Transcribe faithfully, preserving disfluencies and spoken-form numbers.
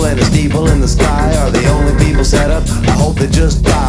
and a steeple in the sky are the only people set up. I hope they just die.